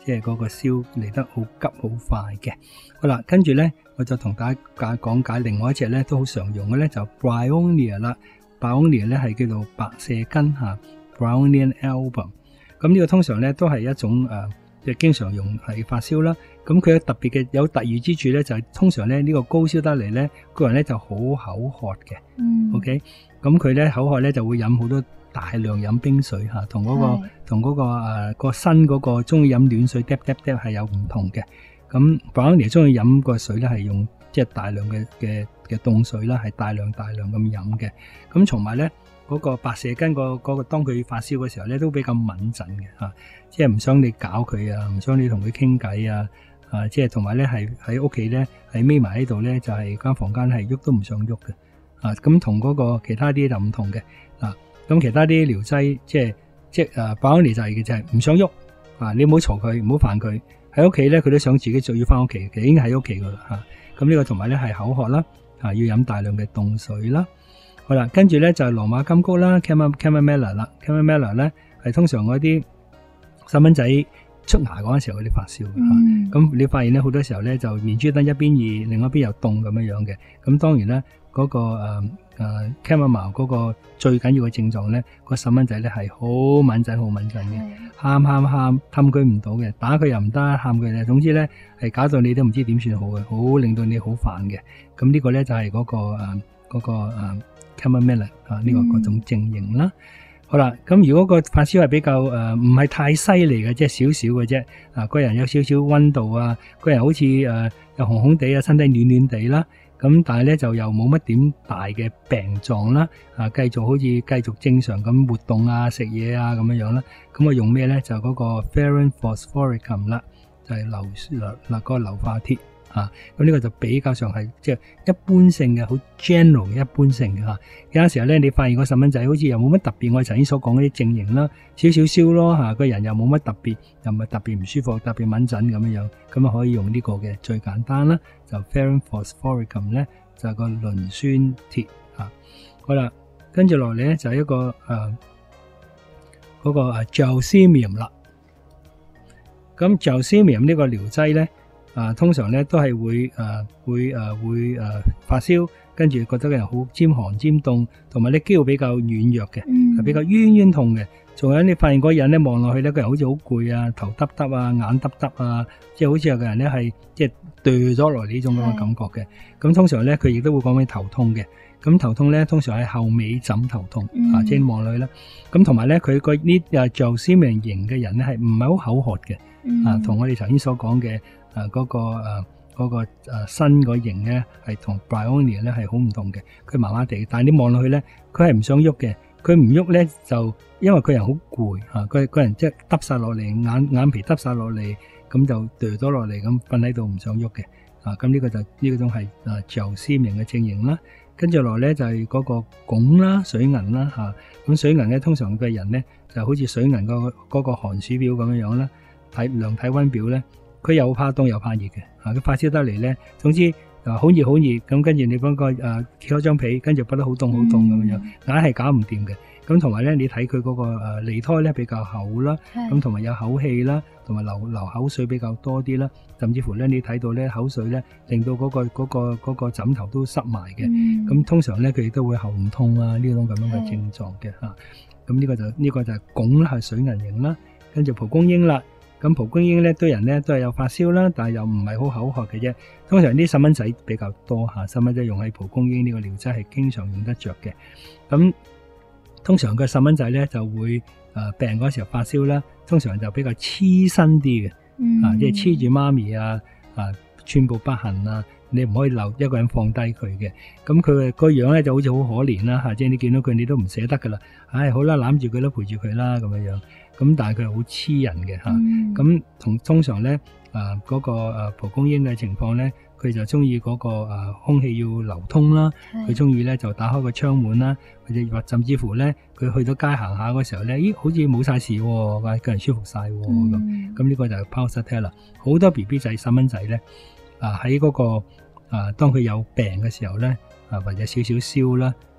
即係嗰個燒嚟得好急好快嘅。好啦，跟住咧我就同大家講解另外一隻咧都好常用嘅咧就 Bryonia 啦。Bryonia 咧係叫做白矽根嚇 Bryonia album。咁呢個通常咧都係一種即係經常用係發燒啦。咁佢有特別嘅有特異之處咧，就係通常咧呢個高燒得嚟咧，個人咧就好口渴嘅。OK， 咁佢咧口渴咧就會飲好多大量飲冰水嚇，同嗰個新嗰個中意飲暖水嗒嗒嗒係有唔同嘅。咁 Bryonia 中意飲個水咧係用即係大量嘅凍水啦，係大量咁飲嘅。咁同埋咧嗰個白矽根嗰個當佢發燒嘅時候咧，都比較敏陣嘅嚇，即係唔想你搞佢啊，唔想你同佢傾偈啊。即係同埋咧，係喺屋企咧，係匿埋喺度咧，就係間房間係喐都唔想喐嘅。咁同嗰個其他啲就唔同嘅。咁其他啲療劑，即係Bryonia就係唔想喐。你唔好嘈佢，唔好煩佢。喺屋企咧，佢都想自己就要翻屋企，其實已經喺屋企噶啦。咁呢個同埋咧係口渴啦，要飲大量嘅凍水啦。好啦，跟住咧就係羅馬金菊啦 ，Chamomile 啦 ，Chamomile 咧係通常嗰啲細蚊仔出牙嗰陣時候佢哋發燒嘅。咁你發現咧好多時候咧就面珠燈一邊熱，另一邊又凍咁樣嘅。咁當然咧嗰個Chamomile 嗰個最緊要嘅症狀咧，個細蚊仔咧係好敏陣嘅，喊氹佢唔到嘅，打佢又唔得，喊佢咧，總之咧係搞到你都唔知點算好嘅，好令到你好煩嘅。咁呢個咧就係嗰個Chamomile 呢個嗰種症型啦。好啦，咁如果個發燒係比較唔係太犀利嘅，即係少少嘅啫。個人有少少溫度啊，個人好似又紅紅地啊，身體暖暖地啦。咁但係咧就又冇乜點大嘅病狀啦。繼續正常咁活動啊，食嘢啊咁樣啦。咁我用咩咧？就嗰個 Ferrum phosphoricum 啦，就係嗰個硫化鐵。咁呢個就比較上係即係一般性嘅，好 general 嘅一般性嘅嚇。有陣時候咧，你發現個細蚊仔好似又冇乜特別，我哋頭先所講嗰啲症型啦，少少燒咯嚇，個人又冇乜特別，又唔係特別唔舒服，特別敏陣咁樣，咁啊可以用呢個嘅最簡單啦，就 Ferrum phosphoricum 咧，就係個磷酸鐵嚇。好啦，跟住落嚟咧就係一個嗰個Gelsemium啦。咁Gelsemium呢個療劑咧。通常咧都係會發燒，跟住覺得個人好尖寒尖凍，同埋咧肌肉比較軟弱嘅，比較冤痛嘅。仲有你發現嗰個人咧望落去咧，個人好似好攰啊，頭耷耷啊，眼耷耷啊，即係好似有個人咧係即係墮咗落嚟呢種咁嘅感覺嘅。咁通常咧佢亦都會講緊頭痛嘅。咁頭痛咧通常係後尾枕頭痛即係望落去啦。咁同埋咧佢個呢Gelsemium型嘅人咧係唔係好口渴嘅，同我哋頭先所講嘅。嗰個新個型咧係同 Bryonia 咧係好唔同嘅，佢麻麻地，但係你望落去咧，佢係唔想喐嘅，佢唔喐咧就因為佢人好攰佢人即係耷晒落嚟，眼皮耷晒落嚟，咁就墮咗落嚟，咁瞓喺度唔想喐嘅，咁呢個就呢個種係Gelsemium嘅症型啦。跟住落咧就係嗰個汞啦、水銀啦咁水銀咧通常嘅人咧就好似水銀嗰個寒暑表咁樣啦，量體溫表咧。佢又怕凍又怕熱嘅，佢發燒得嚟咧，總之好熱，咁跟住你幫個揭開張被，跟住覺得好凍咁樣，硬係搞唔掂嘅。咁同埋咧，你睇佢嗰個脷胎咧比較厚啦，咁同埋有口氣啦，同埋流口水比較多啲啦，甚至乎咧你睇到咧口水咧令到嗰個枕頭都濕埋嘅。咁通常咧佢亦都會喉嚨痛啊呢種咁樣嘅症狀嘅嚇。咁呢個就係汞啦，係水銀型啦，跟住蒲公英啦。咁蒲公英咧對人咧都係有發燒啦，但係又唔係好口渴嘅啫。通常啲細蚊仔比較多嚇，細蚊仔用喺蒲公英呢個療劑係經常用得着嘅。咁通常個細蚊仔咧就會病嗰時候發燒啦，通常就比較黐身啲嘅，即係黐住媽咪寸步不行啊，你唔可以留一個人放低佢嘅。咁佢個樣咧就好似好可憐啦，即係你見到佢你都唔捨得噶啦。好啦，攬住佢啦，陪住佢啦咁樣。咁但係佢係好黐人嘅嚇，咁通常咧嗰個蒲公英嘅情況咧，佢就中意嗰個空氣要流通啦，佢中意咧就打開個窗門啦，或甚至乎咧佢去到街行下嗰時候咧，咦好似冇晒事喎，個人舒服晒喎咁呢個就係 Pulsatile 啦。好多 BB 仔細蚊仔咧喺嗰個當佢有病嘅時候咧或者少少燒啦，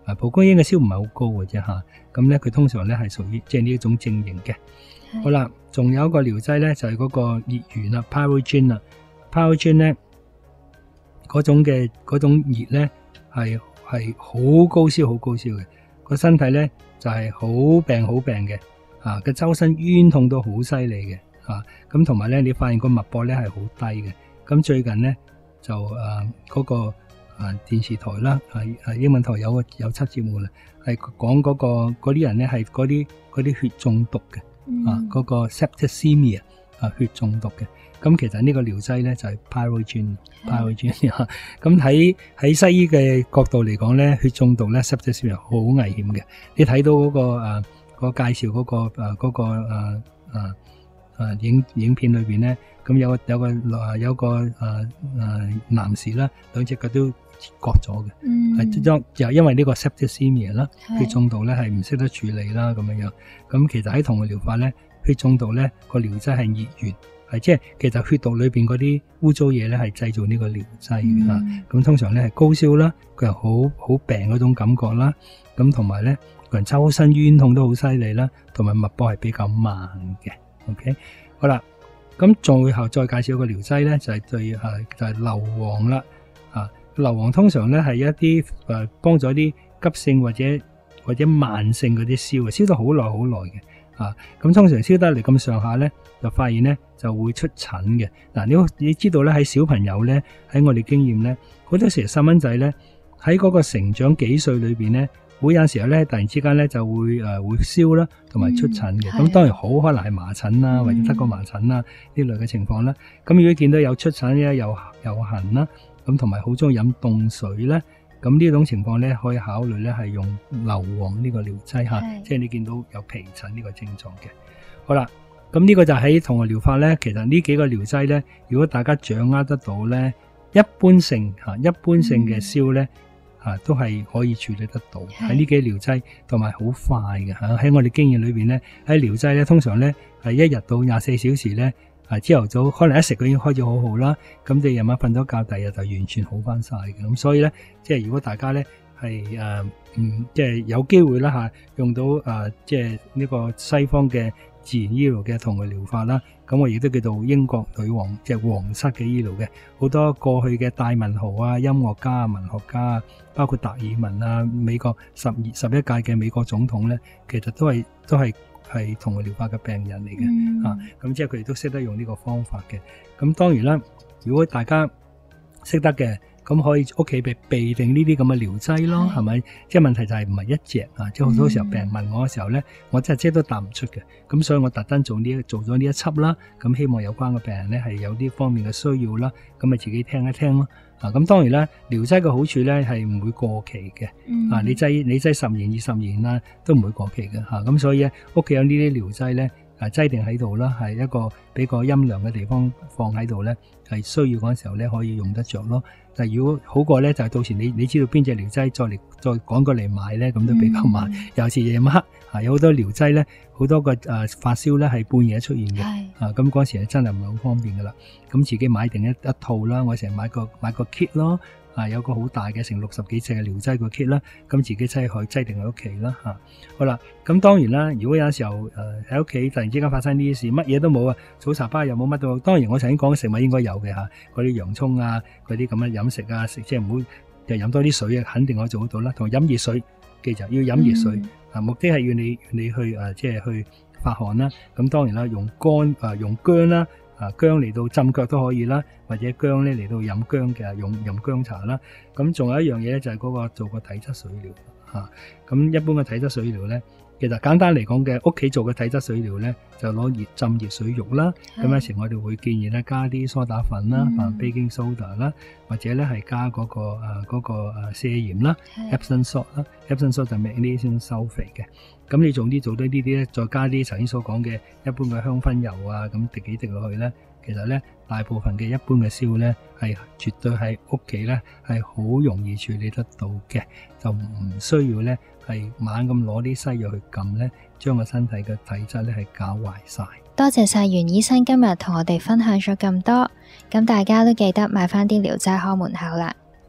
蒲公英嘅燒唔係好高嘅啫嚇，咁咧佢通常咧係屬於即係呢一種正型嘅。好啦，仲有一個療劑咧就係嗰個熱源啦 ，Pyrogen 啦 ，Pyrogen 咧嗰種熱咧係好高燒嘅，個身體咧就係好病嘅，個周身冤痛到好犀利嘅，咁同埋咧你發現個脈搏咧係好低嘅，咁最近咧就嗰個電視台啦，英文台有7節目啦，係講嗰啲人咧係嗰啲血中毒嘅，嗰個 septicemia 血中毒嘅。咁其實呢個療劑咧就係 Pyrogen，咁喺西醫嘅角度嚟講咧，血中毒咧 septicemia 好危險嘅。你睇到嗰個介紹嗰個影片裏邊咧，咁有個男士啦，兩隻腳都割咗嘅，就因為呢個 septicemia 啦，血中毒咧係唔識得處理啦咁樣。咁其實喺同類療法咧，血中毒咧個療劑係熱源。即係其實血道裏邊嗰啲污糟嘢咧，係製造呢個療劑嘅。咁通常咧係高燒啦，佢係好病嗰種感覺啦。咁同埋咧，個人周身冤痛都好犀利啦，同埋脈搏係比較慢嘅。OK， 好啦，咁最後再介紹個療劑咧，就係硫磺啦。硫磺通常咧係一啲幫咗啲急性或者慢性嗰啲燒得好耐嘅。咁通常燒得嚟咁上下咧，就發現咧就會出疹嘅。嗱，你知道咧喺小朋友咧，喺我哋經驗咧，好多時細蚊仔咧喺嗰個成長幾歲裏邊咧，會有時候咧突然之間咧就會燒啦，同埋出疹嘅。咁當然好可能係麻疹啦，或者得個麻疹啦呢類嘅情況啦。咁如果見到有出疹咧，又痕啦，咁同埋好中意飲凍水咧。咁呢種情況咧，可以考慮咧係用硫磺呢個療劑嚇，即係你見到有皮疹呢個症狀嘅。好啦，咁呢個就喺同類療法咧，其實呢幾個療劑咧，如果大家掌握得到咧，一般性嘅燒咧都係可以處理得到。喺呢幾療劑同埋好快嘅嚇，喺我哋經驗裏邊咧，喺療劑咧通常咧係1日到24小時咧。朝頭早可能一食佢已經開始好好啦，咁你夜晚瞓咗覺，第二日就完全好翻晒嘅。咁所以咧，即係如果大家咧係即係有機會啦用到即係呢個西方嘅自然醫療嘅同類療法啦，咁我亦都叫做英國女王即係皇室嘅醫療嘅，好多過去嘅大文豪啊、音樂家啊、文學家啊，包括達爾文啊、美國11屆嘅美國總統咧，其實都係同類療法嘅病人嚟嘅，咁即係佢哋都識得用呢個方法嘅。咁當然啦，如果大家識得嘅，咁可以屋企備定呢啲咁嘅療劑咯，係咪？即係問題就係唔係一隻即係好多時候病人問我嘅時候咧，我真係都答唔出嘅。咁所以我特登做咗呢一輯啦，咁希望有關嘅病人咧係有啲方面嘅需要啦，咁咪自己聽一聽咯。咁當然啦，療劑嘅好處咧係唔會過期嘅，你劑10年20年啦都唔會過期嘅，咁所以咧屋企有呢啲療劑咧擠定喺度啦，係一個比較陰涼嘅地方放喺度咧，係需要嗰陣時候咧可以用得着咯。但係如果好過咧，就係到時你知道邊隻療劑再趕過嚟買咧，咁都比較慢。尤其是夜晚黑有好多療劑咧，好多個發燒咧係半夜出現嘅，咁嗰時真係唔係好方便噶啦。咁自己買定一套啦，我成日買個 kit 咯，有個好大嘅成60幾隻嘅療劑個 kit 啦，咁自己擠定喺屋企啦。好啦，咁當然啦，如果有時候喺屋企突然之間發生呢啲事，乜嘢都冇啊，早茶吧又冇乜都，當然我曾經講嘅食物應該有嘅嗰啲洋葱啊，嗰啲咁嘅飲食啊，即係唔好就飲多啲水啊，肯定可以做得到啦。同飲熱水，記住要飲熱水，目的係要你去即係去發汗啦。咁當然啦，用薑啦，薑嚟到浸腳都可以啦，或者薑咧嚟到飲薑嘅，飲薑茶啦。咁仲有一樣嘢咧，就係嗰個做個體質水療。咁一般嘅體質水療咧，其實簡單嚟講嘅屋企做嘅體質水療咧，就攞浸熱水浴啦。咁有時我哋會建議咧加啲梳打粉啦，baking soda 啦，或者咧係加嗰個瀉鹽啦 ，Epsom salt 啦 ，Epsom salt 就 magnesium sulfate 嘅。咁你做到呢啲咧，再加啲頭先所講嘅一般嘅香薰油啊，咁滴幾滴落去咧，其實咧大部分嘅一般嘅燒咧係絕對喺屋企咧係好容易處理得到嘅，就唔需要咧係猛咁攞啲西藥去撳咧，將個身體嘅體質咧係搞壞晒。 多謝晒袁醫生今日同我哋分享咗咁多，咁大家都記得買翻啲療劑看門口啦。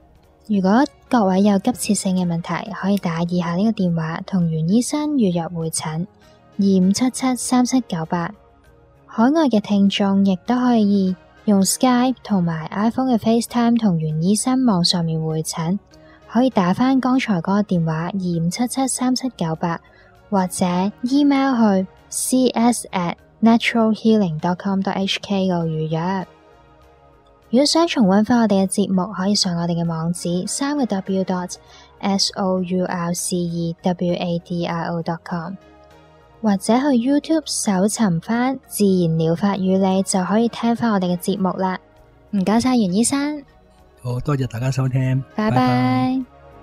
如果各位有急切性嘅問題，可以打以下呢個電話同袁醫生預約會診25773798。海外嘅聽眾亦都可以用 Skype 同埋 iPhone 嘅 FaceTime 同袁醫生網上面會診，可以打返剛才嗰個電話25773798，或者 email 去 cs@naturalhealing.com.hk 度預約。如果想重溫返我哋嘅節目，可以上我哋嘅網址3w.sourcewadro.com， 或者去 YouTube 搜尋返自然療法與你，就可以聽返我哋嘅節目啦。唔該晒袁醫生， 好多謝大家收聽， 拜拜。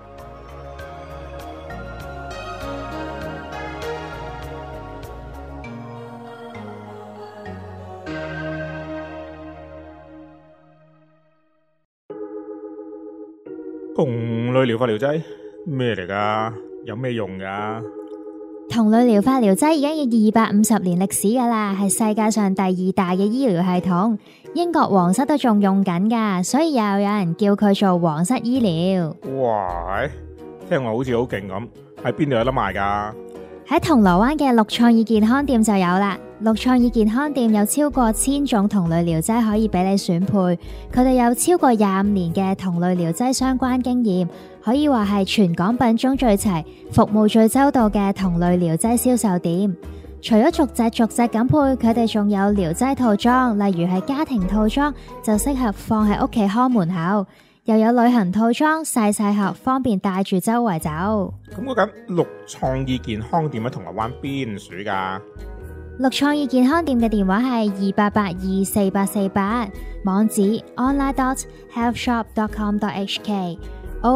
同類療法療劑咩嚟㗎？有咩用㗎？ 同類療法療劑已經有250年歷史㗎喇，係世界上第2大嘅醫療系統，英國皇室都仲用緊㗎，所以又有人叫佢做皇室醫療。 哇，聽落好似好勁咁，喺邊度有得賣㗎？ 喺銅鑼灣嘅綠創意健康店就有啦。綠創意健康店有超過1000種同類療劑可以俾你選配，佢哋有超過25年嘅同類療劑相關經驗，可以話係全港品種最齊、服務最周到嘅同類療劑銷售店。除咗逐隻咁配，佢哋仲有療劑套裝，例如係家庭套裝就適合放喺屋企看門口，又有旅行套裝細盒，方便帶住周圍走。 咁嗰間綠創意健康店喺銅鑼灣邊處㗎？ 綠創意健康店嘅電話係28824848，網址 online.healthshop.com.hk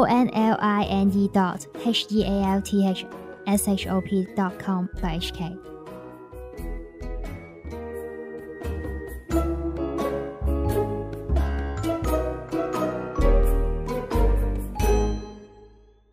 online.healthshop.com.hk。